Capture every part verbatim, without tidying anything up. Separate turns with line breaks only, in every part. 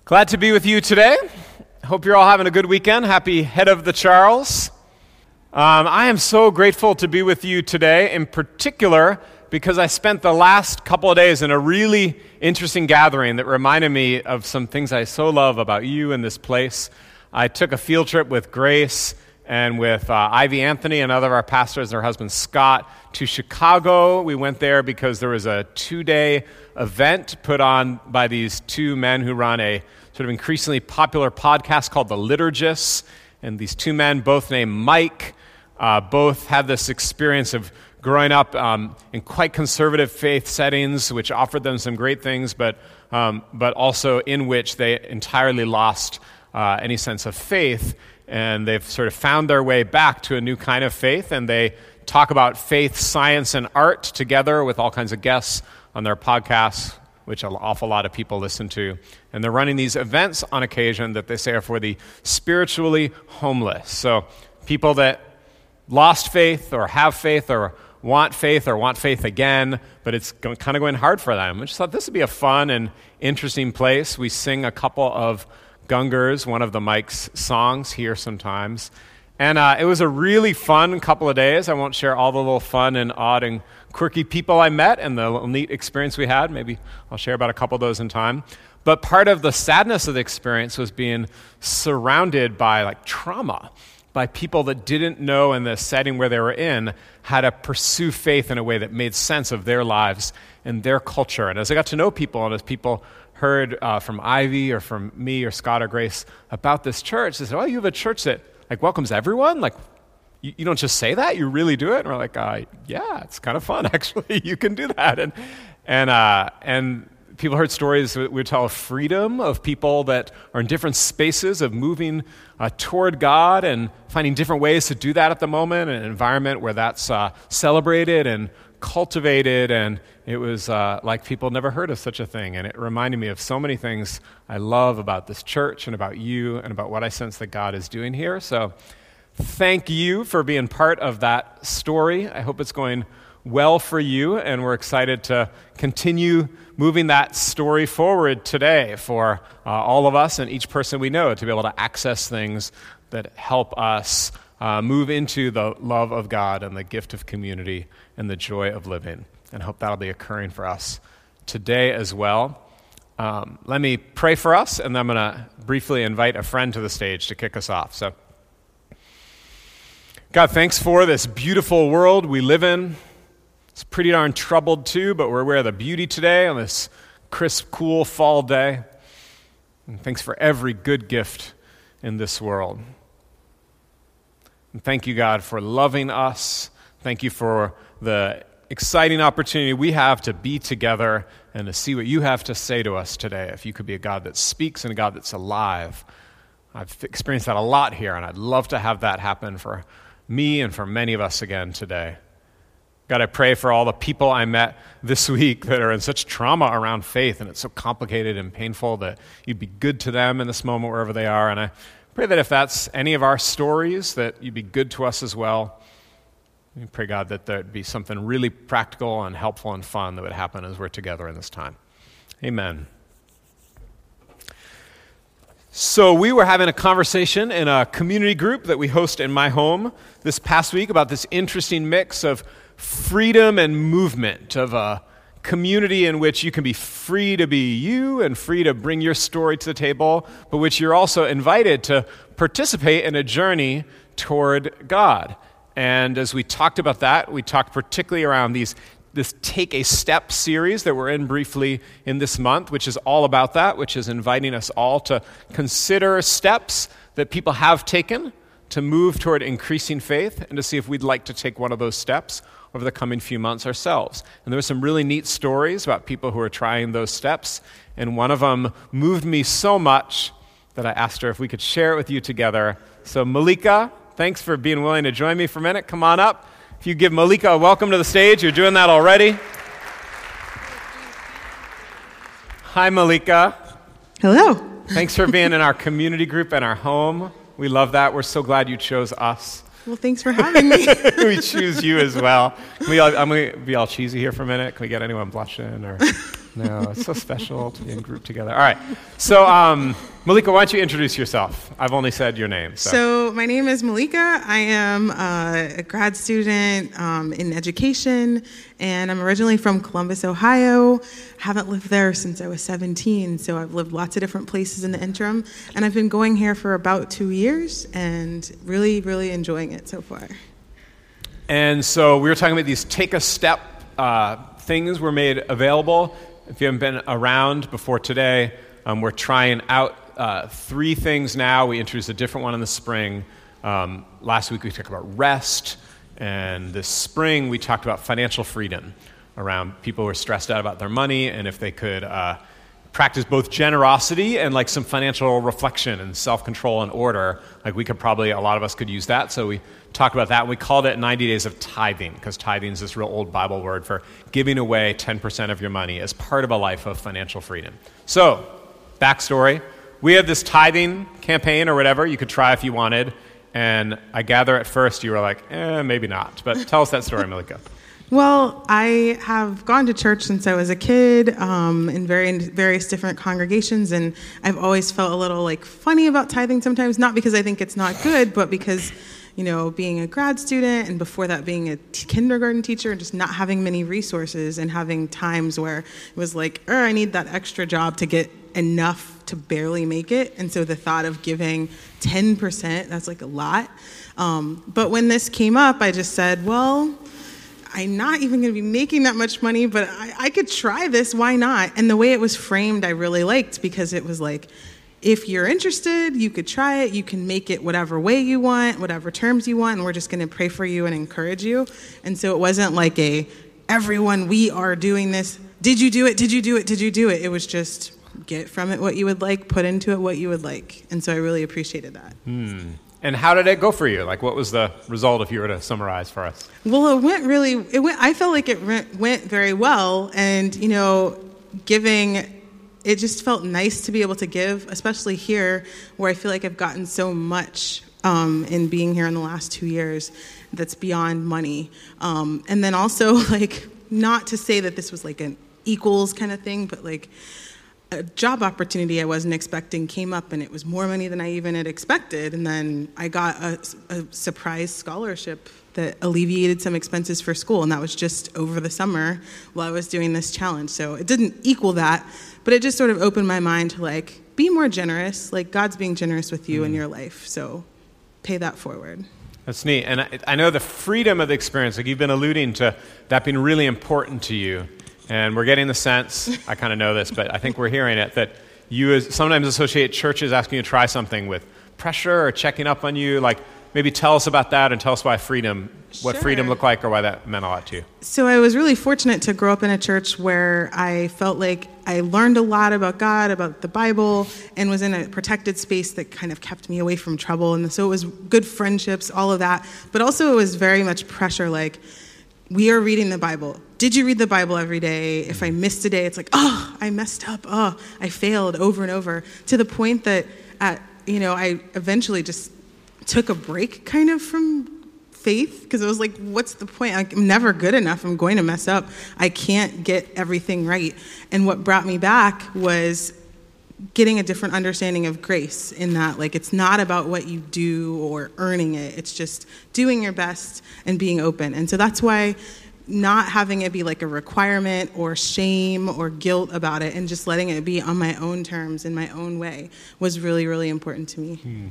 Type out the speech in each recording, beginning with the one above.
Glad to be with you today. Hope you're all having a good weekend. Happy Head of the Charles. Um, I am so grateful to be with you today, in particular because I spent the last couple of days in a really interesting gathering that reminded me of some things I so love about you and this place. I took a field trip with Grace and with uh, Ivy Anthony, another of our pastors, and her husband Scott, to Chicago. We went there because there was a two-day event put on by these two men who run a sort of increasingly popular podcast called The Liturgists. And these two men, both named Mike, uh, both had this experience of growing up um, in quite conservative faith settings, which offered them some great things, but um, but also in which they entirely lost uh, any sense of faith. And they've sort of found their way back to a new kind of faith, and they talk about faith, science, and art together with all kinds of guests on their podcasts, which an awful lot of people listen to. And they're running these events on occasion that they say are for the spiritually homeless. So people that lost faith or have faith or want faith or want faith again, but it's kind of going hard for them. I just thought this would be a fun and interesting place. We sing a couple of Gungers, one of the Mike's songs, here sometimes. And uh, it was a really fun couple of days. I won't share all the little fun and odd and quirky people I met and the little neat experience we had. Maybe I'll share about a couple of those in time. But part of the sadness of the experience was being surrounded by like trauma, by people that didn't know in the setting where they were in how to pursue faith in a way that made sense of their lives and their culture. And as I got to know people, and as people heard uh, from Ivy or from me or Scott or Grace about this church, they said, oh, you have a church that like welcomes everyone? Like, you, you don't just say that, you really do it? And we're like, uh, yeah, it's kind of fun, actually. You can do that. And and uh, and people heard stories, we would tell of freedom of people that are in different spaces of moving uh, toward God and finding different ways to do that at the moment, in an environment where that's uh, celebrated and cultivated, and it was uh, like people never heard of such a thing. And it reminded me of so many things I love about this church and about you and about what I sense that God is doing here. So thank you for being part of that story. I hope it's going well for you, and we're excited to continue moving that story forward today for uh, all of us and each person we know to be able to access things that help us uh, move into the love of God and the gift of community and the joy of living. And I hope that'll be occurring for us today as well. Um, let me pray for us, and then I'm going to briefly invite a friend to the stage to kick us off. So, God, thanks for this beautiful world we live in. It's pretty darn troubled too, but we're aware of the beauty today on this crisp, cool fall day. And thanks for every good gift in this world. And thank you, God, for loving us. Thank you for the exciting opportunity we have to be together and to see what you have to say to us today. If you could be a God that speaks and a God that's alive. I've experienced that a lot here, and I'd love to have that happen for me and for many of us again today. God, I pray for all the people I met this week that are in such trauma around faith, and it's so complicated and painful, that you'd be good to them in this moment wherever they are. And I pray that if that's any of our stories, that you'd be good to us as well. We pray, God, that there'd be something really practical and helpful and fun that would happen as we're together in this time. Amen. So we were having a conversation in a community group that we host in my home this past week about this interesting mix of freedom and movement, of a community in which you can be free to be you and free to bring your story to the table, but which you're also invited to participate in a journey toward God. And as we talked about that, we talked particularly around these this Take a Step series that we're in briefly in this month, which is all about that, which is inviting us all to consider steps that people have taken to move toward increasing faith and to see if we'd like to take one of those steps over the coming few months ourselves. And there were some really neat stories about people who are trying those steps, and one of them moved me so much that I asked her if we could share it with you together. So Malika, thanks for being willing to join me for a minute. Come on up. If you give Malika a welcome to the stage, you're doing that already. Hi, Malika.
Hello.
Thanks for being in our community group and our home. We love that. We're so glad you chose us.
Well, thanks for having me.
We choose you as well. Can we all, I'm going to be all cheesy here for a minute. Can we get anyone blushing? Or No, it's so special to be in group together. All right. So, um, Malika, why don't you introduce yourself? I've only said your name. So,
so my name is Malika. I am uh, a grad student um, in education, and I'm originally from Columbus, Ohio. Haven't lived there since I was seventeen, so I've lived lots of different places in the interim. And I've been going here for about two years and really, really enjoying it so far.
And so we were talking about these take a step uh, things were made available. If you haven't been around before today, um, we're trying out uh, three things now. We introduced a different one in the spring. Um, last week we talked about rest, and this spring we talked about financial freedom around people who are stressed out about their money, and if they could uh, practice both generosity and like some financial reflection and self-control and order, like we could probably, a lot of us could use that. So we talked about that. We called it ninety days of tithing, because tithing is this real old Bible word for giving away ten percent of your money as part of a life of financial freedom. So, backstory. We had this tithing campaign or whatever you could try if you wanted, and I gather at first you were like, eh, maybe not. But tell us that story, Malika.
Well, I have gone to church since I was a kid um, in very, various different congregations, and I've always felt a little like funny about tithing sometimes, not because I think it's not good, but because, you know, being a grad student and before that being a t- kindergarten teacher and just not having many resources and having times where it was like, oh, I need that extra job to get enough to barely make it. And so the thought of giving ten percent, that's like a lot. Um, but when this came up, I just said, well, I'm not even going to be making that much money, but I, I could try this. Why not? And the way it was framed, I really liked, because it was like, if you're interested, you could try it. You can make it whatever way you want, whatever terms you want, and we're just going to pray for you and encourage you. And so it wasn't like a, everyone, we are doing this. Did you do it? Did you do it? Did you do it? It was just get from it what you would like, put into it what you would like. And so I really appreciated that.
Hmm. And how did it go for you? Like, what was the result if you were to summarize for us?
Well, it went really, it went, I felt like it went very well. And, you know, giving, it just felt nice to be able to give, especially here where I feel like I've gotten so much um, in being here in the last two years that's beyond money. Um, and then also, like, not to say that this was like an equals kind of thing, but like, a job opportunity I wasn't expecting came up, and it was more money than I even had expected. And then I got a, a surprise scholarship that alleviated some expenses for school, and that was just over the summer while I was doing this challenge. So it didn't equal that, but it just sort of opened my mind to like, be more generous. Like, God's being generous with you mm. in your life, so pay that forward.
That's neat. And I, I know the freedom of the experience, like you've been alluding to that being really important to you. And we're getting the sense, I kind of know this, but I think we're hearing it, that you sometimes associate churches asking you to try something with pressure or checking up on you. Like, maybe tell us about that and tell us why freedom, what
Sure.
freedom looked like or why that meant a lot to you.
So I was really fortunate to grow up in a church where I felt like I learned a lot about God, about the Bible, and was in a protected space that kind of kept me away from trouble. And so it was good friendships, all of that. But also it was very much pressure, like, we are reading the Bible. Did you read the Bible every day? If I missed a day, it's like, oh, I messed up. Oh, I failed over and over, to the point that, at, you know, I eventually just took a break kind of from faith, because it was like, what's the point? I'm never good enough. I'm going to mess up. I can't get everything right. And what brought me back was getting a different understanding of grace, in that, like, it's not about what you do or earning it. It's just doing your best and being open. And so that's why not having it be like a requirement or shame or guilt about it, and just letting it be on my own terms in my own way, was really, really important to me.
Hmm.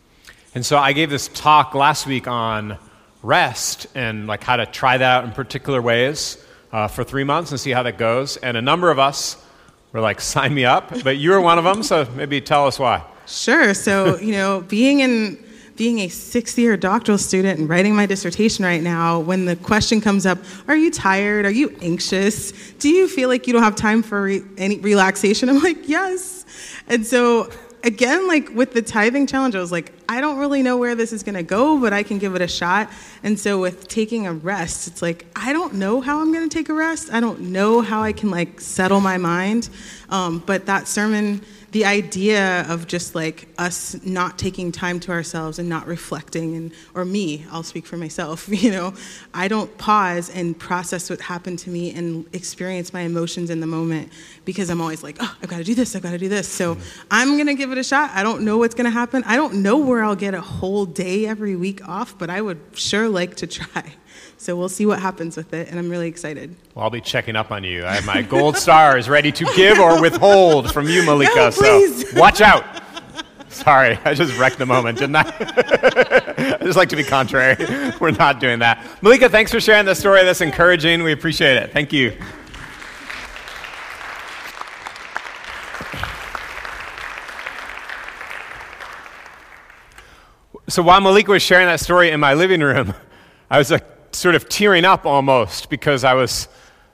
And so I gave this talk last week on rest and like how to try that out in particular ways uh, for three months and see how that goes. And a number of us were like, sign me up, but you were one of them, so maybe tell us why.
Sure. So, you know, being in being a sixth-year doctoral student and writing my dissertation right now, when the question comes up, are you tired? Are you anxious? Do you feel like you don't have time for re- any relaxation? I'm like, yes. And so, again, like with the tithing challenge, I was like, I don't really know where this is going to go, but I can give it a shot. And so with taking a rest, it's like, I don't know how I'm going to take a rest. I don't know how I can like settle my mind. Um, but that sermon, the idea of just like us not taking time to ourselves and not reflecting, and or me, I'll speak for myself, you know, I don't pause and process what happened to me and experience my emotions in the moment because I'm always like, oh, I've got to do this, I've got to do this. So I'm going to give it a shot. I don't know what's going to happen. I don't know where I'll get a whole day every week off, but I would sure like to try. So we'll see what happens with it, and I'm really excited.
Well, I'll be checking up on you. I have my gold stars ready to give or withhold from you, Malika,
no, please.
So watch out. Sorry, I just wrecked the moment, didn't I? I just like to be contrary. We're not doing that. Malika, thanks for sharing the story. That's encouraging. We appreciate it. Thank you. So while Malika was sharing that story in my living room, I was like sort of tearing up almost because I was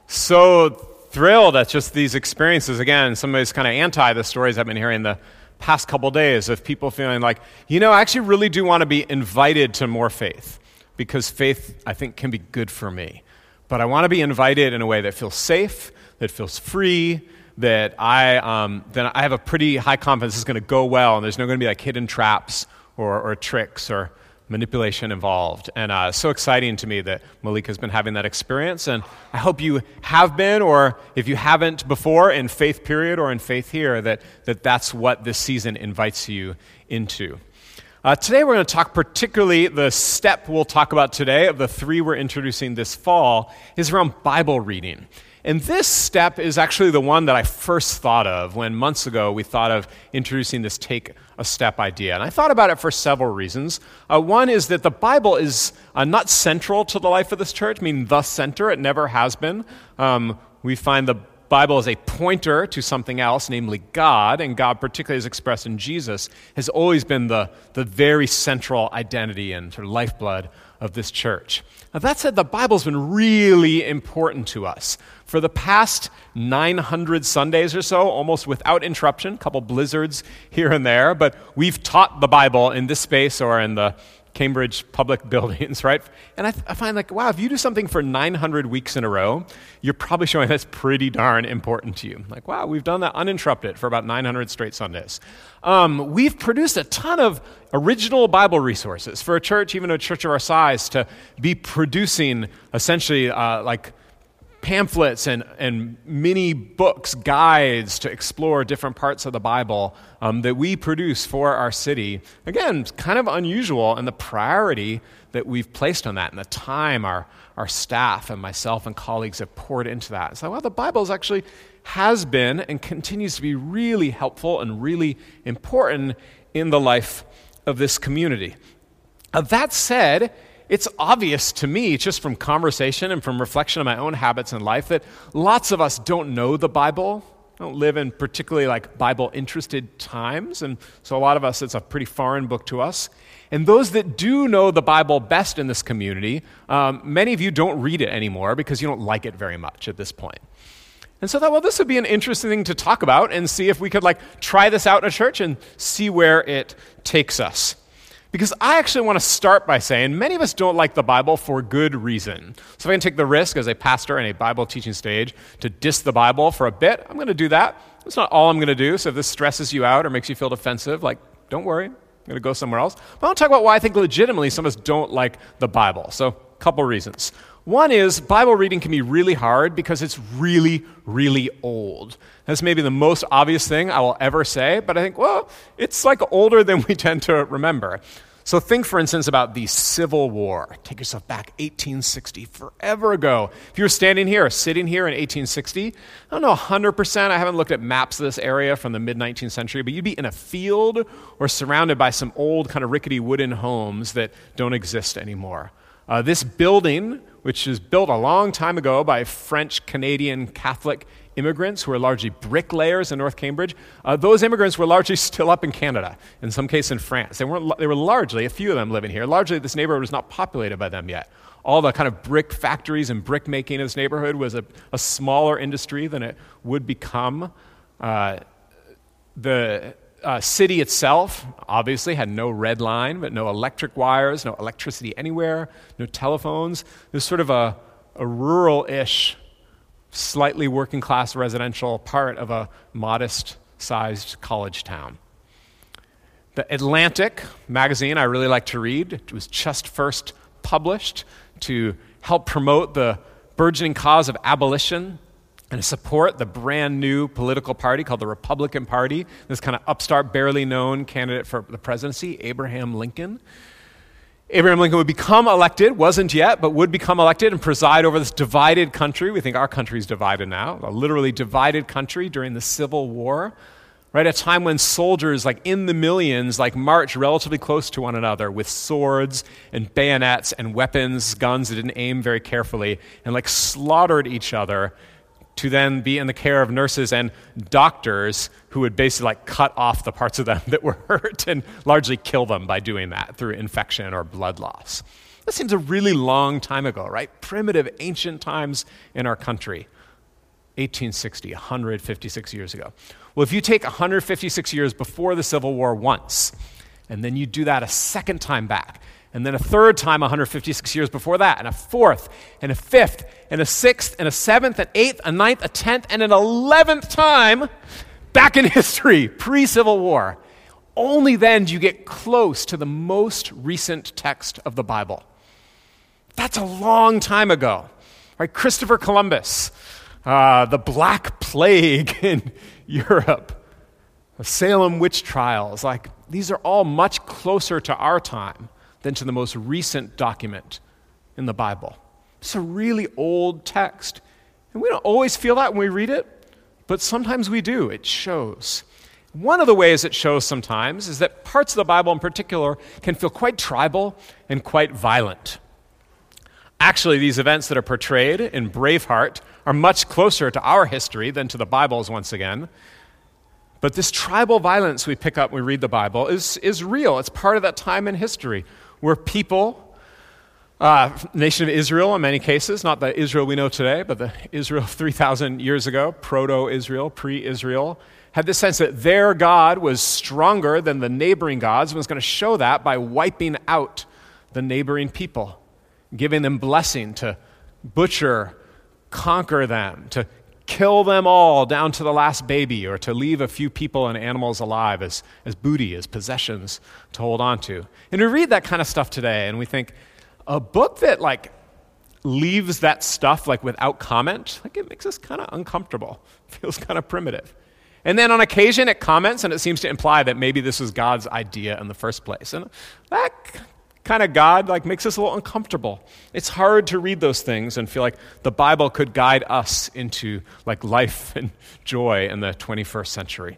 so thrilled at just these experiences. Again, somebody's kind of anti the stories I've been hearing the past couple days of people feeling like, you know, I actually really do want to be invited to more faith because faith, I think, can be good for me. But I want to be invited in a way that feels safe, that feels free, that I um, that I have a pretty high confidence is going to go well, and there's no going to be like hidden traps or, or tricks or manipulation involved. And uh, it's so exciting to me that Malika's been having that experience, and I hope you have been, or if you haven't before in Faith Period or in Faith Here, that, that that's what this season invites you into. Uh, today we're going to talk particularly, the step we'll talk about today of the three we're introducing this fall is around Bible reading. And this step is actually the one that I first thought of when months ago we thought of introducing this take a step idea. And I thought about it for several reasons. Uh, one is that the Bible is uh, not central to the life of this church, I mean the center, it never has been. Um, we find the Bible is a pointer to something else, namely God, and God, particularly as expressed in Jesus, has always been the, the very central identity and sort of lifeblood of this church. Now, that said, the Bible's been really important to us. For the past nine hundred Sundays or so, almost without interruption, a couple blizzards here and there, but we've taught the Bible in this space or in the Cambridge public buildings, right? And I, th- I find like, wow, if you do something for nine hundred weeks in a row, you're probably showing that's pretty darn important to you. Like, wow, we've done that uninterrupted for about nine hundred straight Sundays. Um, we've produced a ton of original Bible resources for a church, even a church of our size, to be producing essentially uh, like pamphlets and, and mini books, guides to explore different parts of the Bible um, that we produce for our city. Again, it's kind of unusual, and the priority that we've placed on that and the time our, our staff and myself and colleagues have poured into that. So, well, the Bible is actually has been and continues to be really helpful and really important in the life of this community. Uh, that said, it's obvious to me, just from conversation and from reflection of my own habits in life, that lots of us don't know the Bible, don't live in particularly like Bible-interested times, and so a lot of us, it's a pretty foreign book to us. And those that do know the Bible best in this community, um, many of you don't read it anymore because you don't like it very much at this point. And so I thought, well, this would be an interesting thing to talk about and see if we could like try this out in a church and see where it takes us. Because I actually want to start by saying many of us don't like the Bible for good reason. So if I can take the risk as a pastor in a Bible teaching stage to diss the Bible for a bit, I'm going to do that. It's not all I'm going to do, so if this stresses you out or makes you feel defensive, like, don't worry, I'm going to go somewhere else. But I want to talk about why I think legitimately some of us don't like the Bible. So a couple reasons. One is Bible reading can be really hard because it's really, really old. That's maybe the most obvious thing I will ever say, but I think, well, it's like older than we tend to remember. So think, for instance, about the Civil War. Take yourself back, eighteen sixty, forever ago. If you were standing here or sitting here in eighteen sixty, I don't know one hundred percent, I haven't looked at maps of this area from the mid-nineteenth century, but you'd be in a field or surrounded by some old kind of rickety wooden homes that don't exist anymore. Uh, this building, which was built a long time ago by French-Canadian Catholic immigrants who were largely bricklayers in North Cambridge, uh, those immigrants were largely still up in Canada, in some case in France. They weren't. They were largely, a few of them living here. Largely, this neighborhood was not populated by them yet. All the kind of brick factories and brick making in this neighborhood was a, a smaller industry than it would become. Uh, the uh, city itself obviously had no red line, but no electric wires, no electricity anywhere, no telephones. It was sort of a, a rural-ish, slightly working-class residential part of a modest-sized college town. The Atlantic magazine I really like to read. It was just first published to help promote the burgeoning cause of abolition and to support the brand new political party called the Republican Party, this kind of upstart, barely known candidate for the presidency, Abraham Lincoln. Abraham Lincoln would become elected, wasn't yet, but would become elected and preside over this divided country. We think our country's divided now, a literally divided country during the Civil War, right? A time when soldiers, like in the millions, like marched relatively close to one another with swords and bayonets and weapons, guns that didn't aim very carefully, and like slaughtered each other to then be in the care of nurses and doctors who would basically like cut off the parts of them that were hurt and largely kill them by doing that through infection or blood loss. That seems a really long time ago, right? Primitive, ancient times in our country. eighteen sixty, one hundred fifty-six years ago. Well, if you take one hundred fifty-six years before the Civil War once, and then you do that a second time back, and then a third time one hundred fifty-six years before that, and a fourth, and a fifth, and a sixth, and a seventh, an eighth, a ninth, a tenth, and an eleventh time back in history, pre-Civil War. Only then do you get close to the most recent text of the Bible. That's a long time ago. Right? Christopher Columbus, uh, the Black Plague in Europe, the Salem witch trials, like these are all much closer to our time than to the most recent document in the Bible. It's a really old text. And we don't always feel that when we read it, but sometimes we do. It shows. One of the ways it shows sometimes is that parts of the Bible in particular can feel quite tribal and quite violent. Actually, these events that are portrayed in Braveheart are much closer to our history than to the Bible's once again. But this tribal violence we pick up when we read the Bible is, is real. It's part of that time in history where people, uh, nation of Israel in many cases, not the Israel we know today, but the Israel three thousand years ago, proto-Israel, pre-Israel, had this sense that their God was stronger than the neighboring gods and was going to show that by wiping out the neighboring people, giving them blessing to butcher, conquer them, to kill them all down to the last baby, or to leave a few people and animals alive as, as booty, as possessions to hold on to. And we read that kind of stuff today, and we think, a book that like leaves that stuff like without comment, like it makes us kind of uncomfortable. Feels kind of primitive. And then on occasion it comments, and it seems to imply that maybe this was God's idea in the first place. And that kind of God like makes us a little uncomfortable. It's hard to read those things and feel like the Bible could guide us into like life and joy in the twenty-first century.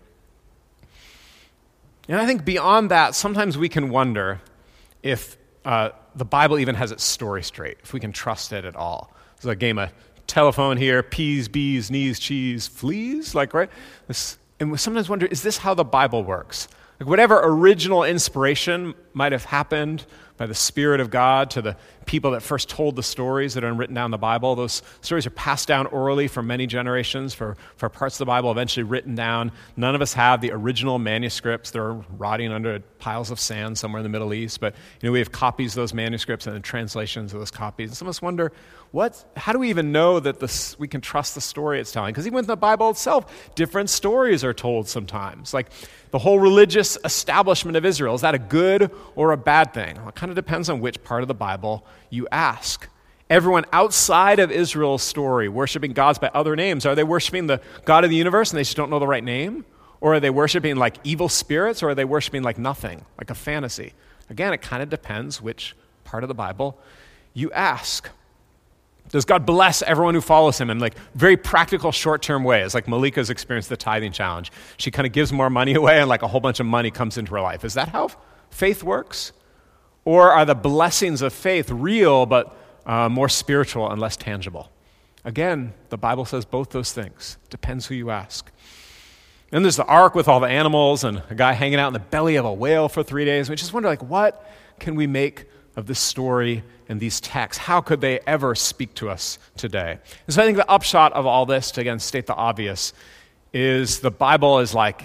And I think beyond that, sometimes we can wonder if uh, the Bible even has its story straight, if we can trust it at all. There's a game of telephone here, peas, bees, knees, cheese, fleas, like, right? This, and we sometimes wonder, is this how the Bible works? Like whatever original inspiration might have happened by the Spirit of God to the people that first told the stories that are written down in the Bible, those stories are passed down orally for many generations, for, for parts of the Bible eventually written down. None of us have the original manuscripts. They're rotting under piles of sand somewhere in the Middle East, but you know we have copies of those manuscripts and the translations of those copies. And some of us wonder, what? How do we even know that this, we can trust the story it's telling? Because even in the Bible itself, different stories are told sometimes. Like the whole religious establishment of Israel, is that a good or a bad thing? Well, it kind of depends on which part of the Bible you ask. Everyone outside of Israel's story worshiping gods by other names, are they worshiping the God of the universe and they just don't know the right name? Or are they worshiping like evil spirits, or are they worshiping like nothing, like a fantasy? Again, it kind of depends which part of the Bible you ask. Does God bless everyone who follows him in like very practical short-term ways, like Malika's experienced the tithing challenge? She kind of gives more money away and like a whole bunch of money comes into her life. Is that how faith works? Or are the blessings of faith real but uh, more spiritual and less tangible? Again, the Bible says both those things. Depends who you ask. And there's the ark with all the animals and a guy hanging out in the belly of a whale for three days. We just wonder, like, what can we make of this story and these texts? How could they ever speak to us today? And so I think the upshot of all this, to again state the obvious, is the Bible is like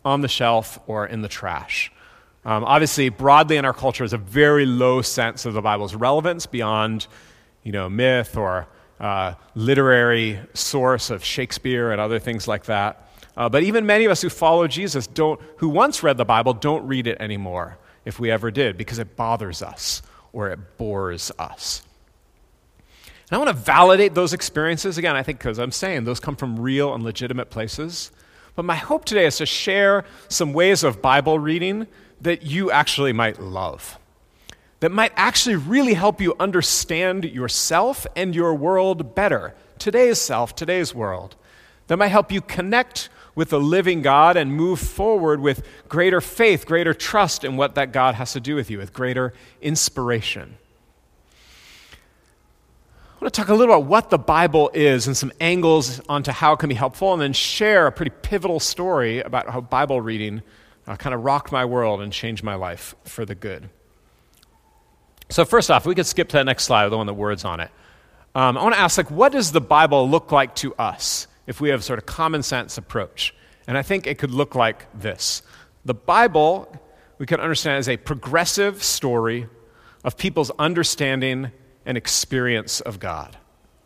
on the shelf or in the trash. Um, obviously, broadly in our culture, there's a very low sense of the Bible's relevance beyond, you know, myth or uh, literary source of Shakespeare and other things like that. Uh, but even many of us who follow Jesus don't, who once read the Bible, don't read it anymore, if we ever did, because it bothers us or it bores us. And I want to validate those experiences again. I think because I'm saying those come from real and legitimate places. But my hope today is to share some ways of Bible reading that you actually might love, that might actually really help you understand yourself and your world better, today's self, today's world, that might help you connect with the living God and move forward with greater faith, greater trust in what that God has to do with you, with greater inspiration. I want to talk a little about what the Bible is and some angles onto how it can be helpful, and then share a pretty pivotal story about how Bible reading uh, kind of rocked my world and changed my life for the good. So first off, we could skip to that next slide, the one with the words on it. Um, I want to ask, like, what does the Bible look like to us if we have sort of common sense approach? And I think it could look like this. The Bible, we can understand as a progressive story of people's understanding and experience of God,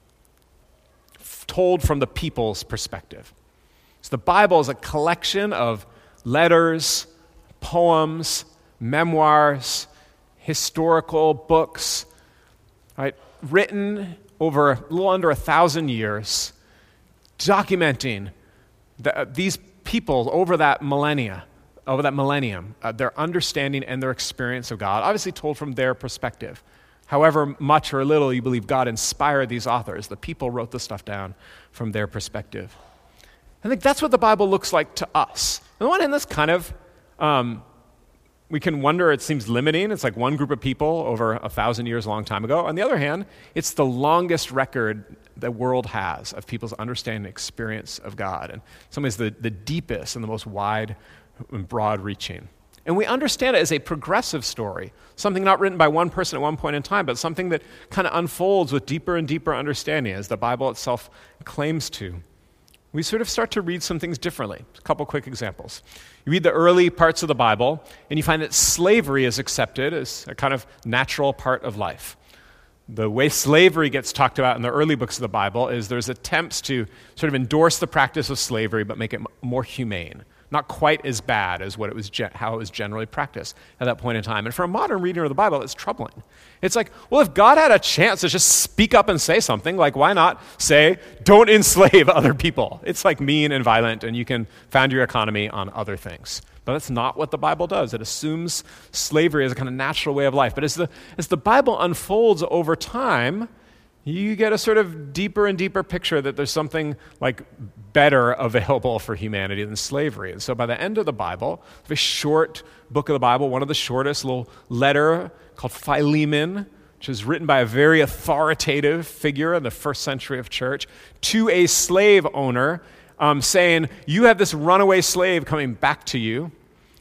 told from the people's perspective. So the Bible is a collection of letters, poems, memoirs, historical books, right, written over a little under a thousand years, documenting the, uh, these people over that millennia, over that millennium, uh, their understanding and their experience of God, obviously told from their perspective. However much or little you believe God inspired these authors, the people wrote the stuff down from their perspective. I think that's what the Bible looks like to us. On the one hand, that's kind of, um, we can wonder, it seems limiting. It's like one group of people over a thousand years, a long time ago. On the other hand, it's the longest record the world has of people's understanding and experience of God. And in some ways, the, the deepest and the most wide and broad-reaching. And we understand it as a progressive story, something not written by one person at one point in time, but something that kind of unfolds with deeper and deeper understanding, as the Bible itself claims to. We sort of start to read some things differently. A couple quick examples. You read the early parts of the Bible, and you find that slavery is accepted as a kind of natural part of life. The way slavery gets talked about in the early books of the Bible is there's attempts to sort of endorse the practice of slavery, but make it more humane. Not quite as bad as what it was, ge- how it was generally practiced at that point in time. And for a modern reader of the Bible, it's troubling. It's like, well, if God had a chance to just speak up and say something, like, why not say, don't enslave other people? It's like mean and violent, and you can found your economy on other things. But that's not what the Bible does. It assumes slavery as a kind of natural way of life. But as the as the Bible unfolds over time, you get a sort of deeper and deeper picture that there's something like better available for humanity than slavery. And so by the end of the Bible, a very short book of the Bible, one of the shortest, little letter called Philemon, which is written by a very authoritative figure in the first century of church, to a slave owner, um, saying, you have this runaway slave coming back to you,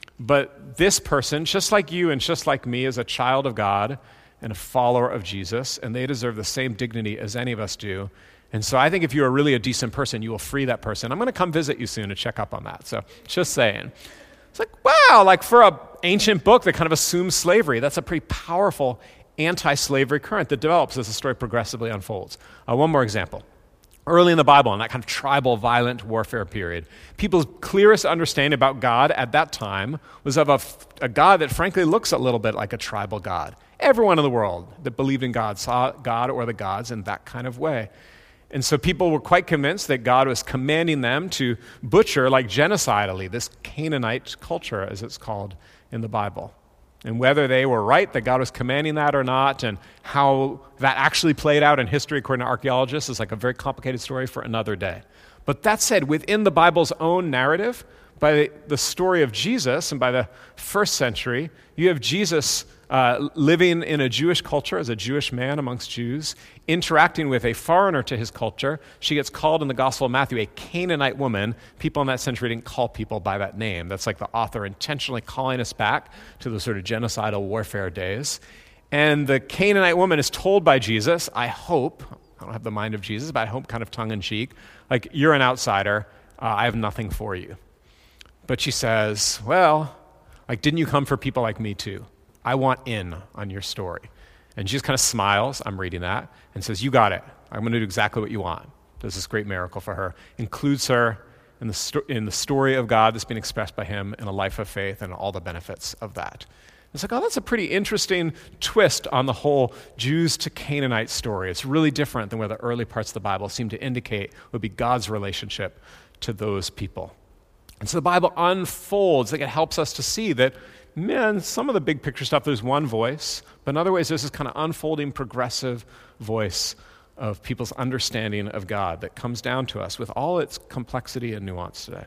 but this person, just like you and just like me, is a child of God and a follower of Jesus, and they deserve the same dignity as any of us do. And so I think if you're really a decent person, you will free that person. I'm going to come visit you soon to check up on that. So just saying. It's like, wow, like for an ancient book that kind of assumes slavery, that's a pretty powerful anti-slavery current that develops as the story progressively unfolds. Uh, one more example. Early in the Bible, in that kind of tribal, violent warfare period, people's clearest understanding about God at that time was of a, a God that frankly looks a little bit like a tribal God. Everyone in the world that believed in God saw God or the gods in that kind of way. And so people were quite convinced that God was commanding them to butcher, like genocidally, this Canaanite culture, as it's called in the Bible. And whether they were right that God was commanding that or not, and how that actually played out in history according to archaeologists, is like a very complicated story for another day. But that said, within the Bible's own narrative, by the story of Jesus and by the first century, you have Jesus uh, living in a Jewish culture as a Jewish man amongst Jews, interacting with a foreigner to his culture. She gets called in the Gospel of Matthew a Canaanite woman. People in that century didn't call people by that name. That's like the author intentionally calling us back to the sort of genocidal warfare days. And the Canaanite woman is told by Jesus, I hope, I don't have the mind of Jesus, but I hope kind of tongue-in-cheek, like, you're an outsider, uh, I have nothing for you. But she says, well, like, didn't you come for people like me too? I want in on your story. And she just kind of smiles, I'm reading that, and says, you got it. I'm going to do exactly what you want. Does this great miracle for her. Includes her in the, sto- in the story of God that's being expressed by him in a life of faith and all the benefits of that. It's like, oh, that's a pretty interesting twist on the whole Jews to Canaanite story. It's really different than where the early parts of the Bible seem to indicate would be God's relationship to those people. And so the Bible unfolds, like it helps us to see that, man, some of the big picture stuff, there's one voice, but in other ways, there's this kind of unfolding, progressive voice of people's understanding of God that comes down to us with all its complexity and nuance today.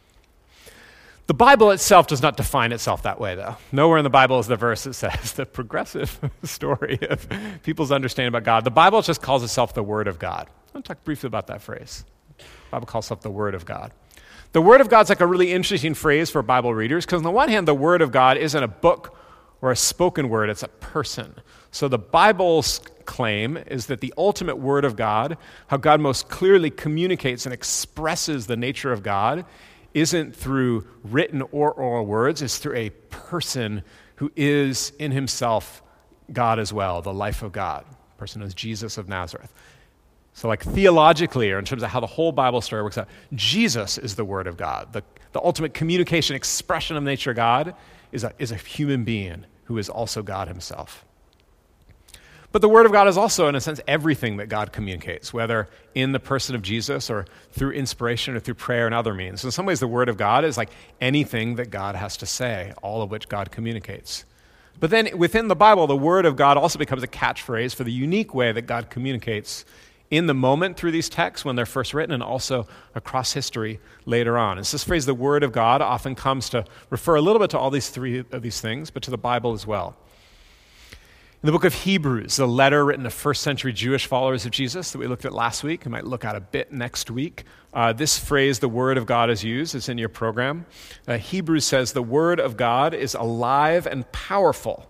The Bible itself does not define itself that way, though. Nowhere in the Bible is the verse that says the progressive story of people's understanding about God. The Bible just calls itself the Word of God. I want to talk briefly about that phrase. The Bible calls itself the Word of God. The Word of God's like a really interesting phrase for Bible readers because on the one hand, the Word of God isn't a book or a spoken word, it's a person. So the Bible's claim is that the ultimate Word of God, how God most clearly communicates and expresses the nature of God, isn't through written or oral words, it's through a person who is in himself God as well, the life of God. The person is Jesus of Nazareth. So like theologically, or in terms of how the whole Bible story works out, Jesus is the Word of God. The, the ultimate communication, expression of nature of God is a, is a human being who is also God himself. But the Word of God is also, in a sense, everything that God communicates, whether in the person of Jesus or through inspiration or through prayer and other means. In some ways, the Word of God is like anything that God has to say, all of which God communicates. But then within the Bible, the Word of God also becomes a catchphrase for the unique way that God communicates in the moment through these texts when they're first written and also across history later on. It's this phrase, the Word of God, often comes to refer a little bit to all these three of these things, but to the Bible as well. In the book of Hebrews, the letter written to first century Jewish followers of Jesus that we looked at last week, we might look at a bit next week, uh, this phrase, the Word of God, is used. It's in your program. Uh, Hebrews says the Word of God is alive and powerful.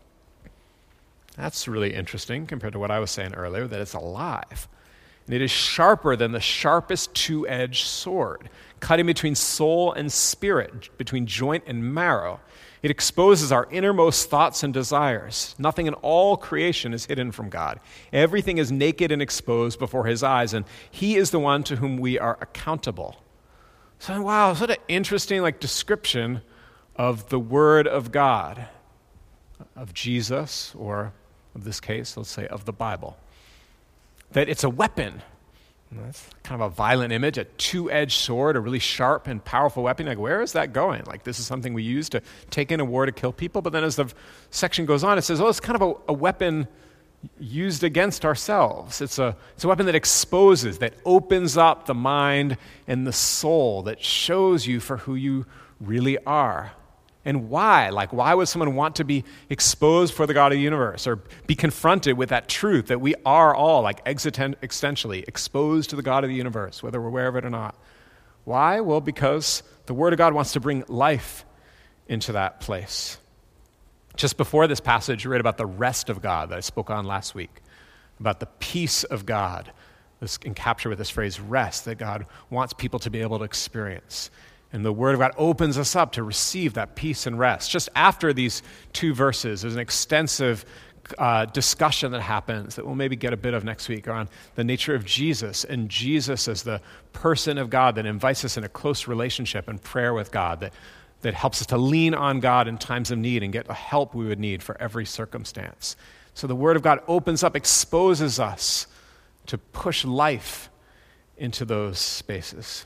That's really interesting compared to what I was saying earlier, that it's alive. And it is sharper than the sharpest two-edged sword, cutting between soul and spirit, between joint and marrow. It exposes our innermost thoughts and desires. Nothing in all creation is hidden from God. Everything is naked and exposed before his eyes, and he is the one to whom we are accountable. So, wow, what an interesting like description of the Word of God, of Jesus, or in this case, let's say, of the Bible. That it's a weapon. That's kind of a violent image, a two-edged sword, a really sharp and powerful weapon. Like, where is that going? Like, this is something we use to take in a war to kill people. But then as the section goes on, it says, oh, it's kind of a, a weapon used against ourselves. It's a, it's a weapon that exposes, that opens up the mind and the soul, that shows you for who you really are. And why? Like, why would someone want to be exposed for the God of the universe or be confronted with that truth that we are all, like, existen- existentially exposed to the God of the universe, whether we're aware of it or not? Why? Well, because the Word of God wants to bring life into that place. Just before this passage, you read about the rest of God that I spoke on last week, about the peace of God. This can capture with this phrase, rest, that God wants people to be able to experience. And the Word of God opens us up to receive that peace and rest. Just after these two verses, there's an extensive uh, discussion that happens that we'll maybe get a bit of next week on the nature of Jesus and Jesus as the person of God that invites us in a close relationship and prayer with God, that, that helps us to lean on God in times of need and get the help we would need for every circumstance. So the Word of God opens up, exposes us to push life into those spaces.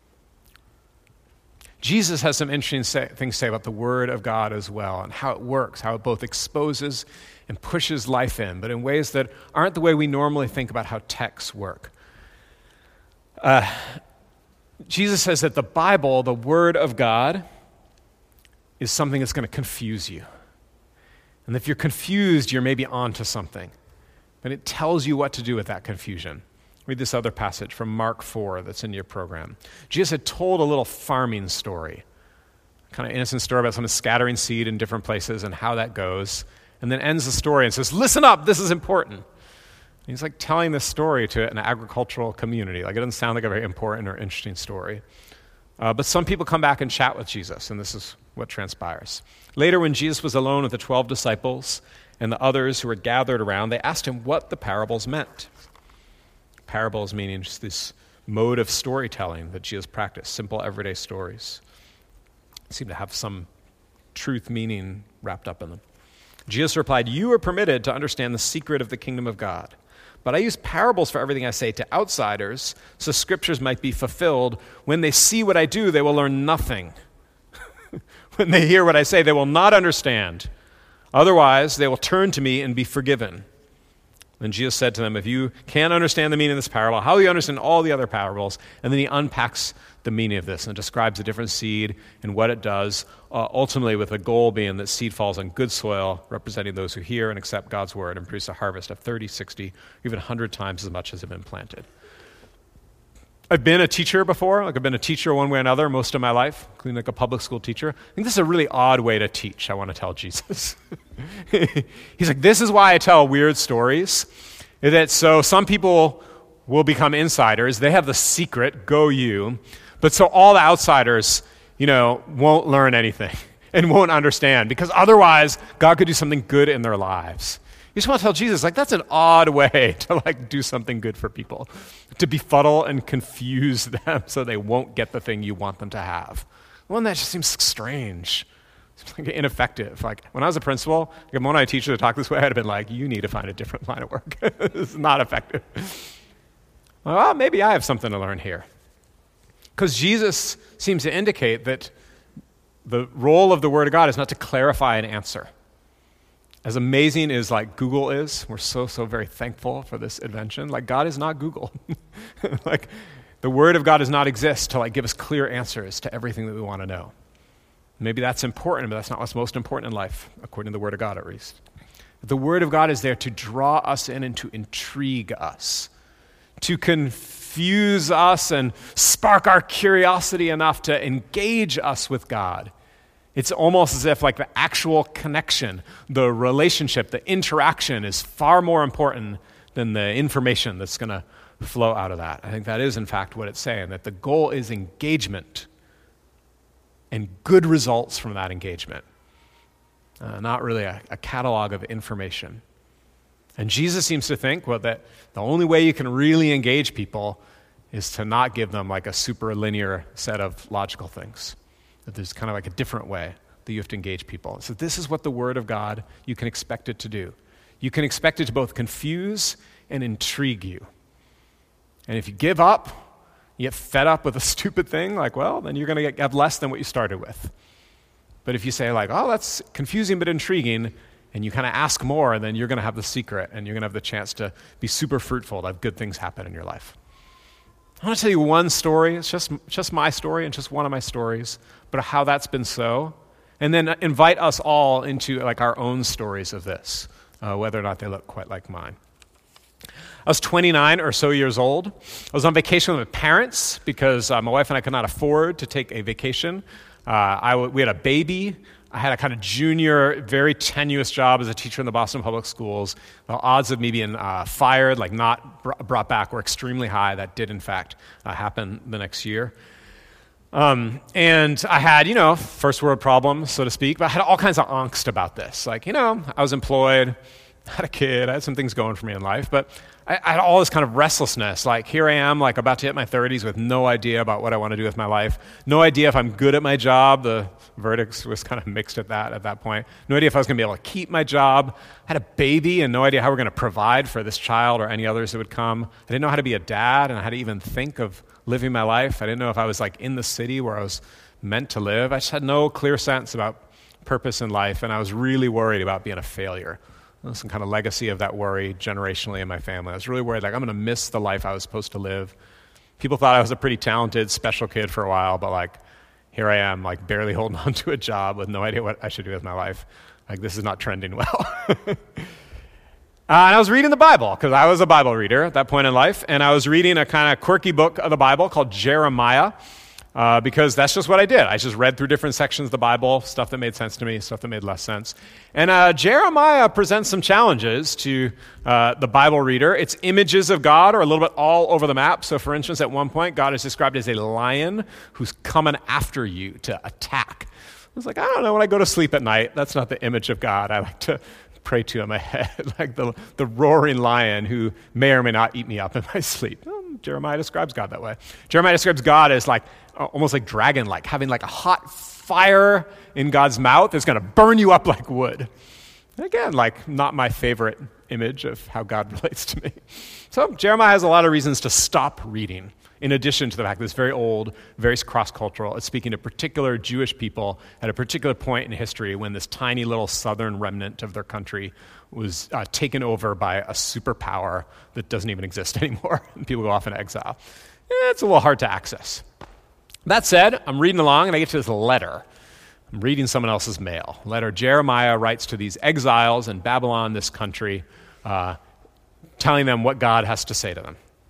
Jesus has some interesting say, things to say about the Word of God as well and how it works, how it both exposes and pushes life in, but in ways that aren't the way we normally think about how texts work. Uh, Jesus says that the Bible, the Word of God, is something that's going to confuse you. And if you're confused, you're maybe onto something. But it tells you what to do with that confusion. Read this other passage from Mark four that's in your program. Jesus had told a little farming story, kind of innocent story about someone scattering seed in different places and how that goes, and then ends the story and says, listen up, this is important. And he's like telling this story to an agricultural community. Like, it doesn't sound like a very important or interesting story. Uh, but some people come back and chat with Jesus, and this is what transpires. Later, when Jesus was alone with the twelve disciples and the others who were gathered around, they asked him what the parables meant. Parables meaning just this mode of storytelling that Jesus practiced, simple everyday stories. Seem to have some truth meaning wrapped up in them. Jesus replied, "You are permitted to understand the secret of the kingdom of God. But I use parables for everything I say to outsiders, so scriptures might be fulfilled. When they see what I do, they will learn nothing. When they hear what I say, they will not understand. Otherwise, they will turn to me and be forgiven." Then Jesus said to them, "If you can't understand the meaning of this parable, how will you understand all the other parables?" And then he unpacks the meaning of this and describes a different seed and what it does, uh, ultimately with the goal being that seed falls on good soil, representing those who hear and accept God's word and produce a harvest of thirty, sixty, or even one hundred times as much as have been planted. I've been a teacher before, like I've been a teacher one way or another most of my life, including like a public school teacher. I think this is a really odd way to teach, I want to tell Jesus. He's like, this is why I tell weird stories, is that so some people will become insiders, they have the secret, go you, but so all the outsiders, you know, won't learn anything and won't understand, because otherwise God could do something good in their lives. You just want to tell Jesus, like, that's an odd way to, like, do something good for people, to befuddle and confuse them so they won't get the thing you want them to have. Well, that just seems strange. It's like ineffective. Like, when I was a principal, if one of my teachers to talk this way, I'd have been like, you need to find a different line of work. This is not effective. Well, maybe I have something to learn here. Because Jesus seems to indicate that the role of the Word of God is not to clarify an answer. As amazing as like Google is, we're so, so very thankful for this invention. Like, God is not Google. Like, the Word of God does not exist to like give us clear answers to everything that we want to know. Maybe that's important, but that's not what's most important in life, according to the Word of God at least. The Word of God is there to draw us in and to intrigue us, to confuse us and spark our curiosity enough to engage us with God. It's almost as if like the actual connection, the relationship, the interaction is far more important than the information that's going to flow out of that. I think that is, in fact, what it's saying, that the goal is engagement and good results from that engagement, uh, not really a, a catalog of information. And Jesus seems to think, well, that the only way you can really engage people is to not give them like a super linear set of logical things. That there's kind of like a different way that you have to engage people. So this is what the Word of God, you can expect it to do. You can expect it to both confuse and intrigue you. And if you give up, you get fed up with a stupid thing, like, well, then you're going to have less than what you started with. But if you say like, oh, that's confusing but intriguing, and you kind of ask more, then you're going to have the secret, and you're going to have the chance to be super fruitful, to have good things happen in your life. I want to tell you one story. It's just, just my story and just one of my stories, but how that's been so. And then invite us all into like our own stories of this, uh, whether or not they look quite like mine. I was twenty-nine or so years old. I was on vacation with my parents because uh, my wife and I could not afford to take a vacation. Uh, I w- we had a baby. I had a kind of junior, very tenuous job as a teacher in the Boston Public Schools. The odds of me being uh, fired, like not br- brought back, were extremely high. That did, in fact, uh, happen the next year. Um, and I had, you know, first world problems, so to speak, but I had all kinds of angst about this. Like, you know, I was employed, I had a kid, I had some things going for me in life, but I, I had all this kind of restlessness. Like, here I am, like about to hit my thirties with no idea about what I want to do with my life. No idea if I'm good at my job. The verdict was kind of mixed at that at that point. No idea if I was going to be able to keep my job. I had a baby and no idea how we're going to provide for this child or any others that would come. I didn't know how to be a dad and how to even think of living my life. I didn't know if I was like in the city where I was meant to live. I just had no clear sense about purpose in life, and I was really worried about being a failure. Some kind of legacy of that worry generationally in my family. I was really worried, like, I'm going to miss the life I was supposed to live. People thought I was a pretty talented, special kid for a while, but, like, here I am, like, barely holding on to a job with no idea what I should do with my life. Like, this is not trending well. uh, and I was reading the Bible, because I was a Bible reader at that point in life, and I was reading a kind of quirky book of the Bible called Jeremiah. uh, because that's just what I did. I just read through different sections of the Bible, stuff that made sense to me, stuff that made less sense. And uh, Jeremiah presents some challenges to uh, the Bible reader. Its images of God are a little bit all over the map. So for instance, at one point, God is described as a lion who's coming after you to attack. I was like, I don't know, when I go to sleep at night, that's not the image of God I like to pray to in my head, like the, the roaring lion who may or may not eat me up in my sleep. Well, Jeremiah describes God that way. Jeremiah describes God as like almost like dragon-like, having like a hot fire in God's mouth that's going to burn you up like wood. And again, like not my favorite image of how God relates to me. So Jeremiah has a lot of reasons to stop reading, in addition to the fact that it's very old, very cross-cultural. It's speaking to particular Jewish people at a particular point in history when this tiny little southern remnant of their country was uh, taken over by a superpower that doesn't even exist anymore, and people go off into exile. Eh, it's a little hard to access. That said, I'm reading along, and I get to this letter. I'm reading someone else's mail. Letter Jeremiah writes to these exiles in Babylon, this country, uh, telling them what God has to say to them.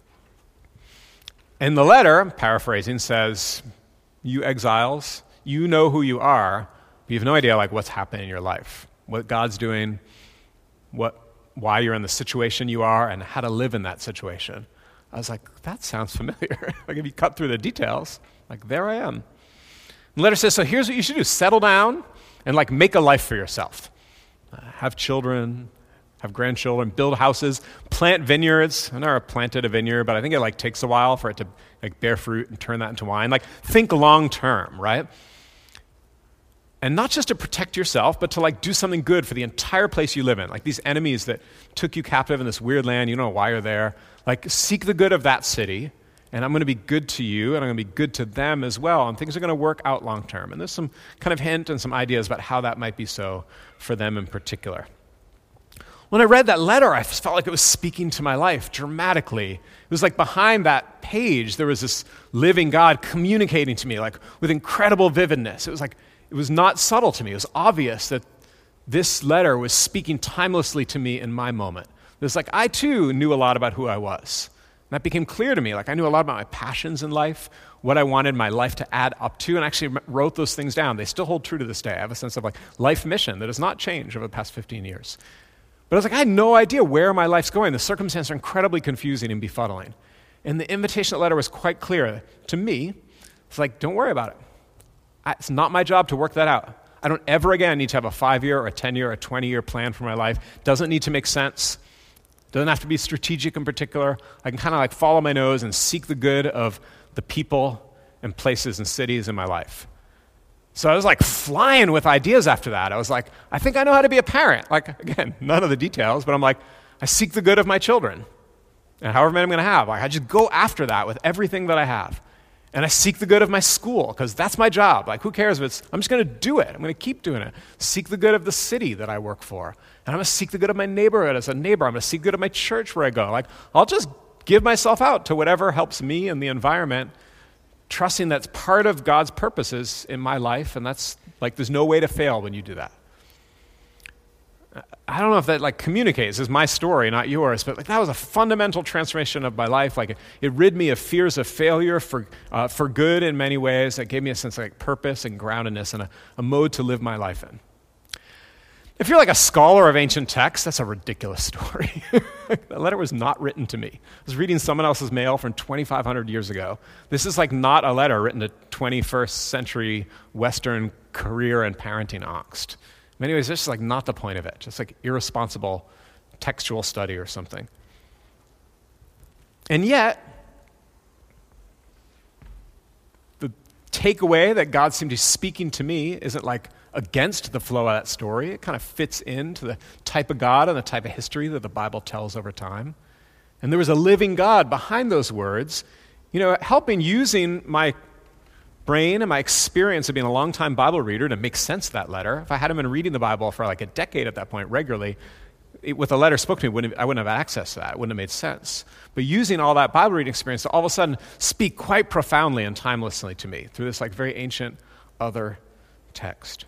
And the letter, paraphrasing, says, you exiles, you know who you are, but you have no idea like what's happening in your life, what God's doing, what, why you're in the situation you are, and how to live in that situation. I was like, that sounds familiar. Like if you cut through the details, like there I am. The letter says, so here's what you should do. Settle down and like make a life for yourself. Uh, have children, have grandchildren, build houses, plant vineyards. I never planted a vineyard, but I think it like takes a while for it to like bear fruit and turn that into wine. Like think long term, right? And not just to protect yourself, but to like do something good for the entire place you live in. Like these enemies that took you captive in this weird land, you don't know why you're there. Like seek the good of that city, and I'm going to be good to you, and I'm going to be good to them as well, and things are going to work out long term. And there's some kind of hint and some ideas about how that might be so for them in particular. When I read that letter, I felt like it was speaking to my life dramatically. It was like behind that page, there was this living God communicating to me, like with incredible vividness. It was like, it was not subtle to me. It was obvious that this letter was speaking timelessly to me in my moment. It was like, I too knew a lot about who I was. And that became clear to me. Like I knew a lot about my passions in life, what I wanted my life to add up to, and actually wrote those things down. They still hold true to this day. I have a sense of like life mission that has not changed over the past fifteen years. But I was like, I had no idea where my life's going. The circumstances are incredibly confusing and befuddling. And the invitation of the letter was quite clear to me. It's like, don't worry about it. I, it's not my job to work that out. I don't ever again need to have a five-year or a ten-year or a twenty-year plan for my life. Doesn't need to make sense. Doesn't have to be strategic in particular. I can kind of like follow my nose and seek the good of the people and places and cities in my life. So I was like flying with ideas after that. I was like, I think I know how to be a parent. Like, again, none of the details, but I'm like, I seek the good of my children and however many I'm going to have. Like, I just go after that with everything that I have. And I seek the good of my school because that's my job. Like, who cares if it's, I'm just going to do it. I'm going to keep doing it. Seek the good of the city that I work for. And I'm going to seek the good of my neighborhood as a neighbor. I'm going to seek the good of my church where I go. Like, I'll just give myself out to whatever helps me and the environment, trusting that's part of God's purposes in my life. And that's, like, there's no way to fail when you do that. I don't know if that like communicates. It's my story, not yours, but like that was a fundamental transformation of my life. Like it, it rid me of fears of failure for uh, for good in many ways. It gave me a sense of like purpose and groundedness and a, a mode to live my life in. If you're like a scholar of ancient texts, that's a ridiculous story. That letter was not written to me. I was reading someone else's mail from twenty-five hundred years ago. This is like not a letter written to twenty-first century Western career and parenting angst. In many ways, this is like not the point of it. Just like irresponsible textual study or something. And yet, the takeaway that God seemed to be speaking to me isn't like against the flow of that story. It kind of fits into the type of God and the type of history that the Bible tells over time. And there was a living God behind those words, you know, helping using my brain and my experience of being a long-time Bible reader to make sense of that letter. If I hadn't been reading the Bible for like a decade at that point regularly, it, what the letter spoke to me, wouldn't have, I wouldn't have access to that. It wouldn't have made sense. But using all that Bible reading experience to all of a sudden speak quite profoundly and timelessly to me through this like very ancient other text.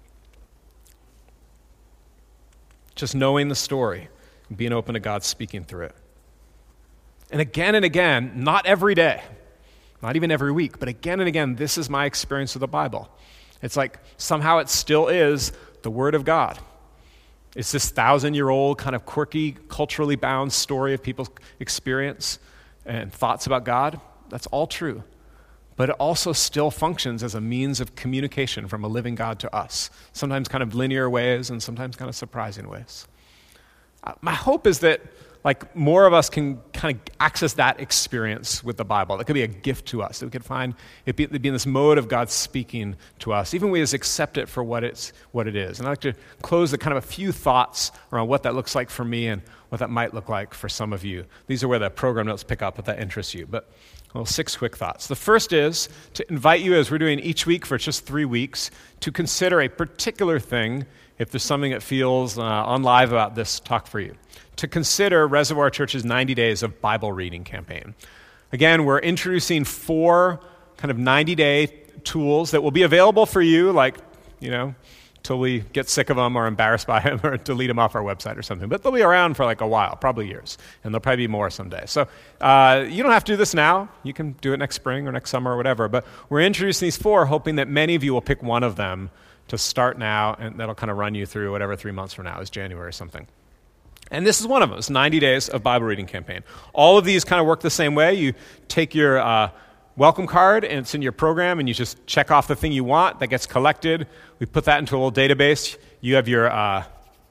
Just knowing the story, and being open to God speaking through it. And again and again, not every day, Not even every week, but again and again, this is my experience with the Bible. It's like somehow it still is the Word of God. It's this thousand-year-old kind of quirky, culturally bound story of people's experience and thoughts about God. That's all true. But it also still functions as a means of communication from a living God to us, sometimes kind of linear ways and sometimes kind of surprising ways. Uh, my hope is that like more of us can kind of access that experience with the Bible. That could be a gift to us. That we could find it be, be in this mode of God speaking to us. Even we just accept it for what it's what it is. And I'd like to close with kind of a few thoughts around what that looks like for me and what that might look like for some of you. These are where the program notes pick up if that interests you. But well, six quick thoughts. The first is to invite you, as we're doing each week for just three weeks, to consider a particular thing if there's something that feels uh, on live about this talk for you. To consider Reservoir Church's ninety days of Bible reading campaign. Again, we're introducing four kind of ninety-day tools that will be available for you, like, you know, till we get sick of them or embarrassed by them or delete them off our website or something. But they'll be around for like a while, probably years, and there'll probably be more someday. So uh, you don't have to do this now. You can do it next spring or next summer or whatever. But we're introducing these four, hoping that many of you will pick one of them to start now, and that'll kind of run you through whatever three months from now is January or something. And this is one of them. It's ninety days of Bible reading campaign. All of these kind of work the same way. You take your uh, welcome card, and it's in your program, and you just check off the thing you want. That gets collected. We put that into a little database. You have your uh,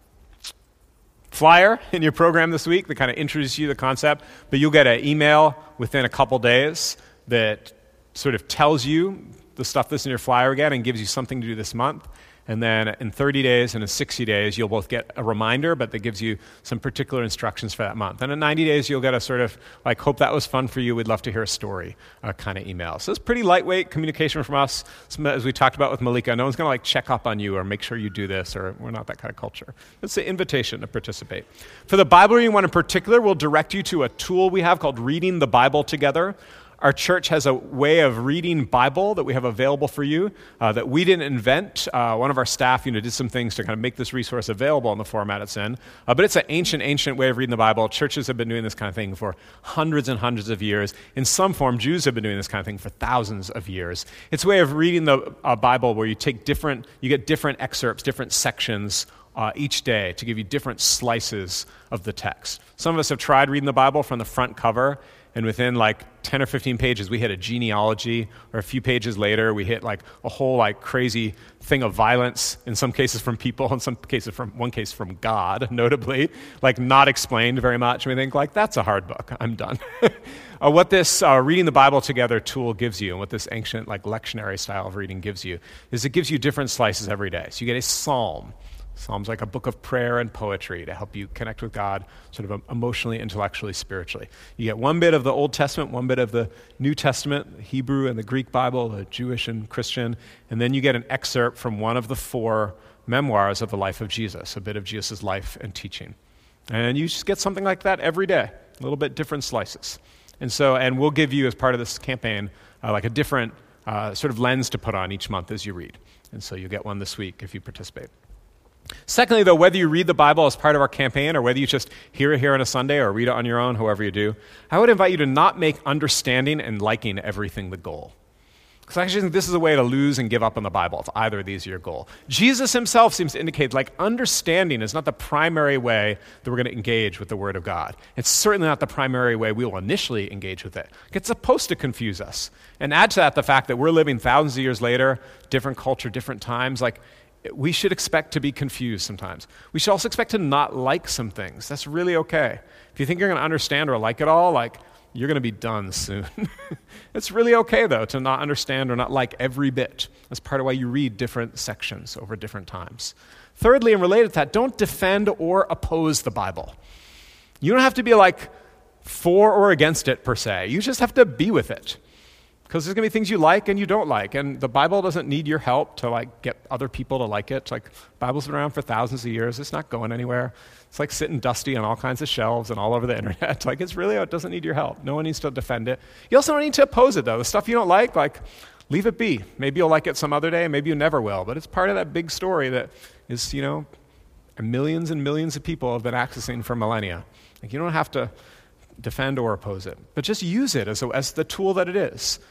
flyer in your program this week that kind of introduces you to the concept, but you'll get an email within a couple days that sort of tells you the stuff that's in your flyer again and gives you something to do this month. And then in thirty days and in sixty days, you'll both get a reminder, but that gives you some particular instructions for that month. And in ninety days, you'll get a sort of, like, hope that was fun for you, we'd love to hear a story uh, kind of email. So it's pretty lightweight communication from us. As we talked about with Malika, no one's going to like check up on you or make sure you do this, or we're not that kind of culture. It's the invitation to participate. For the Bible reading one in particular, we'll direct you to a tool we have called Reading the Bible Together. Our church has a way of reading Bible that we have available for you uh, that we didn't invent. Uh, one of our staff, you know, did some things to kind of make this resource available in the format it's in. Uh, but it's an ancient, ancient way of reading the Bible. Churches have been doing this kind of thing for hundreds and hundreds of years. In some form, Jews have been doing this kind of thing for thousands of years. It's a way of reading the uh, Bible where you take different, you get different excerpts, different sections Uh, each day to give you different slices of the text. Some of us have tried reading the Bible from the front cover, and within like ten or fifteen pages, we hit a genealogy, or a few pages later, we hit like a whole like crazy thing of violence, in some cases from people, in some cases from, one case from God, notably, like not explained very much. And we think like, that's a hard book, I'm done. uh, what this uh, Reading the Bible Together tool gives you, and what this ancient like lectionary style of reading gives you, is it gives you different slices every day. So you get a psalm. Psalms like a book of prayer and poetry to help you connect with God sort of emotionally, intellectually, spiritually. You get one bit of the Old Testament, one bit of the New Testament, the Hebrew and the Greek Bible, the Jewish and Christian, and then you get an excerpt from one of the four memoirs of the life of Jesus, a bit of Jesus' life and teaching. And you just get something like that every day, a little bit different slices. And so, and we'll give you, as part of this campaign, uh, like a different uh, sort of lens to put on each month as you read. And so you'll get one this week if you participate. Secondly, though, whether you read the Bible as part of our campaign or whether you just hear it here on a Sunday or read it on your own, however you do, I would invite you to not make understanding and liking everything the goal. Because I actually think this is a way to lose and give up on the Bible if either of these are your goal. Jesus himself seems to indicate like understanding is not the primary way that we're going to engage with the Word of God. It's certainly not the primary way we will initially engage with it. It's supposed to confuse us. And add to that the fact that we're living thousands of years later, different culture, different times, like we should expect to be confused sometimes. We should also expect to not like some things. That's really okay. If you think you're going to understand or like it all, like, you're going to be done soon. It's really okay, though, to not understand or not like every bit. That's part of why you read different sections over different times. Thirdly, and related to that, don't defend or oppose the Bible. You don't have to be like for or against it, per se. You just have to be with it. Because there's going to be things you like and you don't like. And the Bible doesn't need your help to like get other people to like it. It's like, the Bible's been around for thousands of years. It's not going anywhere. It's like sitting dusty on all kinds of shelves and all over the internet. Like, it's really, it doesn't need your help. No one needs to defend it. You also don't need to oppose it, though. The stuff you don't like, like, leave it be. Maybe you'll like it some other day. Maybe you never will. But it's part of that big story that is, you know, millions and millions of people have been accessing for millennia. Like, you don't have to defend or oppose it. But just use it as, a, as the tool that it is.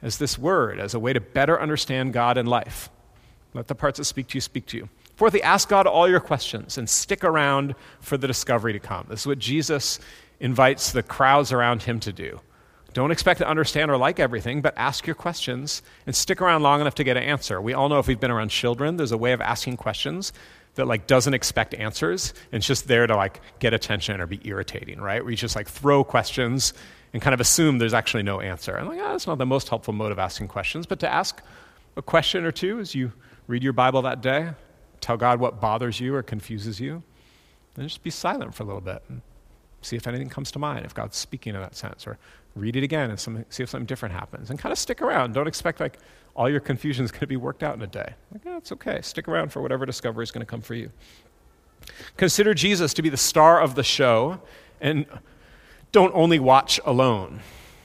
as this word, as a way to better understand God and life. Let the parts that speak to you speak to you. Fourthly, ask God all your questions and stick around for the discovery to come. This is what Jesus invites the crowds around him to do. Don't expect to understand or like everything, but ask your questions and stick around long enough to get an answer. We all know if we've been around children, there's a way of asking questions that like doesn't expect answers, and it's just there to like get attention or be irritating, right? Where you just like throw questions and kind of assume there's actually no answer. And like, oh, that's not the most helpful mode of asking questions, but to ask a question or two as you read your Bible that day, tell God what bothers you or confuses you, and just be silent for a little bit and see if anything comes to mind, if God's speaking in that sense, or read it again and some, see if something different happens. And kind of stick around. Don't expect like all your confusion is going to be worked out in a day. Like, yeah, it's okay. Stick around for whatever discovery is going to come for you. Consider Jesus to be the star of the show, and don't only watch alone.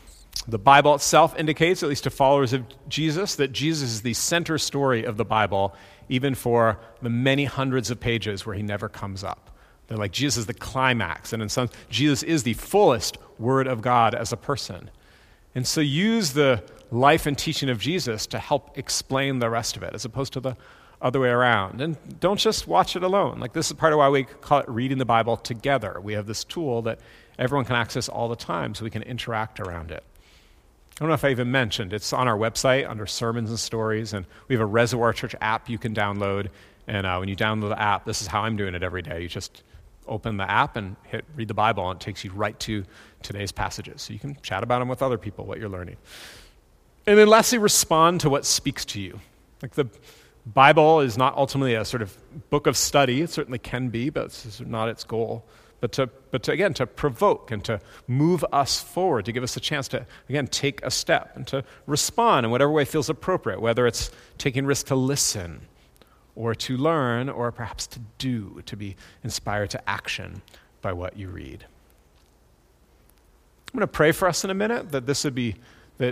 The Bible itself indicates, at least to followers of Jesus, that Jesus is the center story of the Bible, even for the many hundreds of pages where he never comes up. They're like Jesus is the climax, and in some, Jesus is the fullest Word of God as a person. And so use the life and teaching of Jesus to help explain the rest of it, as opposed to the other way around. And don't just watch it alone. Like, this is part of why we call it reading the Bible together. We have this tool that everyone can access all the time, so we can interact around it. I don't know if I even mentioned, it's on our website under Sermons and Stories, and we have a Reservoir Church app you can download. And uh, when you download the app, this is how I'm doing it every day. You just open the app and hit read the Bible, and it takes you right to today's passages. So you can chat about them with other people, what you're learning. And then lastly, respond to what speaks to you. Like, the Bible is not ultimately a sort of book of study. It certainly can be, but it's not its goal. But to, but to, again, to provoke and to move us forward, to give us a chance to, again, take a step and to respond in whatever way feels appropriate, whether it's taking risk to listen or to learn or perhaps to do, to be inspired to action by what you read. I'm going to pray for us in a minute that this would be, that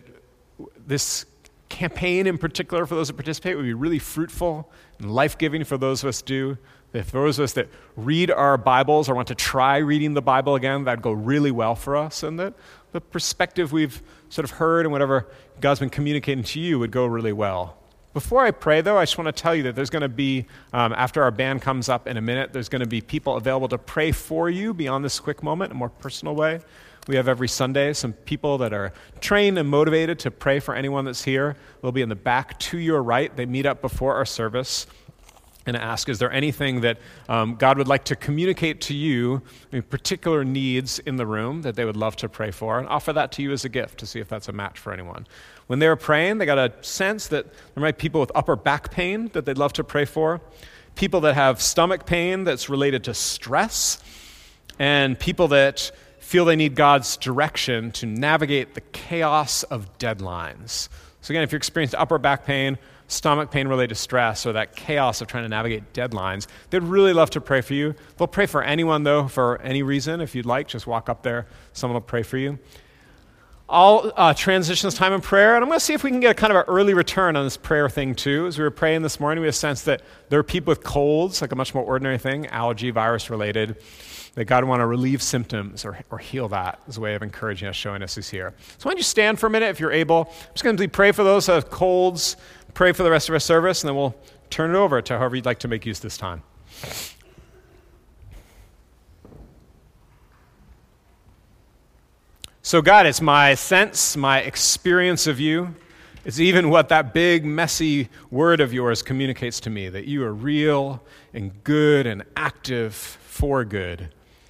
this campaign in particular for those that participate would be really fruitful and life-giving for those of us do. That for those of us that read our Bibles or want to try reading the Bible again, that'd go really well for us, and that the perspective we've sort of heard and whatever God's been communicating to you would go really well. Before I pray, though, I just want to tell you that there's going to be, um, after our band comes up in a minute, there's going to be people available to pray for you beyond this quick moment in a more personal way. We have every Sunday some people that are trained and motivated to pray for anyone that's here. They'll be in the back to your right. They meet up before our service and ask, is there anything that um, God would like to communicate to you, I mean, particular needs in the room that they would love to pray for, and offer that to you as a gift to see if that's a match for anyone. When they were praying, they got a sense that there might be people with upper back pain that they'd love to pray for, people that have stomach pain that's related to stress, and people that feel they need God's direction to navigate the chaos of deadlines. So again, if you're experiencing upper back pain, stomach pain related to stress, or that chaos of trying to navigate deadlines, they'd really love to pray for you. They'll pray for anyone, though, for any reason. If you'd like, just walk up there. Someone will pray for you. I'll uh, transition this time in prayer, and I'm going to see if we can get a kind of an early return on this prayer thing, too. As we were praying this morning, we had a sense that there are people with colds, like a much more ordinary thing, allergy, virus-related, that God would want to relieve symptoms or, or heal that as a way of encouraging us, showing us He's here. So why don't you stand for a minute if you're able. I'm just going to pray for those who have colds, pray for the rest of our service, and then we'll turn it over to however you'd like to make use this time. So God, it's my sense, my experience of you. It's even what that big, messy word of yours communicates to me, that you are real and good and active for good.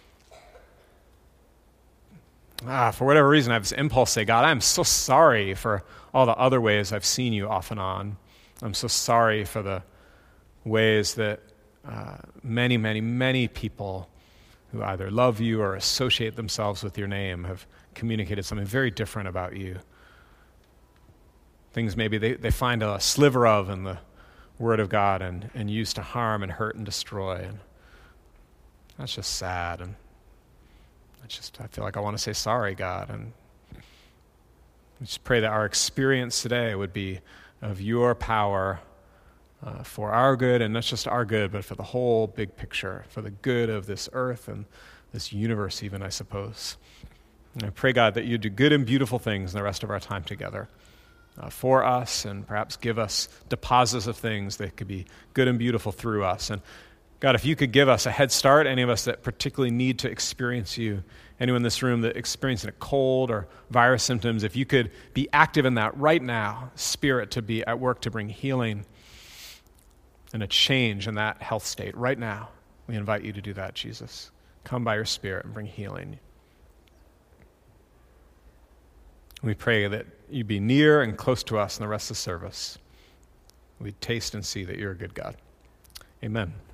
Ah, for whatever reason, I have this impulse to say, God, I'm so sorry for all the other ways I've seen you off and on. I'm so sorry for the ways that uh, many, many, many people who either love you or associate themselves with your name have communicated something very different about you. Things maybe they, they find a sliver of in the Word of God and, and use to harm and hurt and destroy. And that's just sad. And I just I feel like I want to say sorry, God. And I just pray that our experience today would be of your power uh, for our good, and not just our good, but for the whole big picture, for the good of this earth and this universe even, I suppose. And I pray, God, that you do good and beautiful things in the rest of our time together. uh, for us, and perhaps give us deposits of things that could be good and beautiful through us. And God, if you could give us a head start, any of us that particularly need to experience you, anyone in this room that experiencing a cold or virus symptoms, if you could be active in that right now, Spirit to be at work to bring healing and a change in that health state right now, we invite you to do that, Jesus. Come by your Spirit and bring healing. We pray that you be near and close to us in the rest of the service. We taste and see that you're a good God. Amen.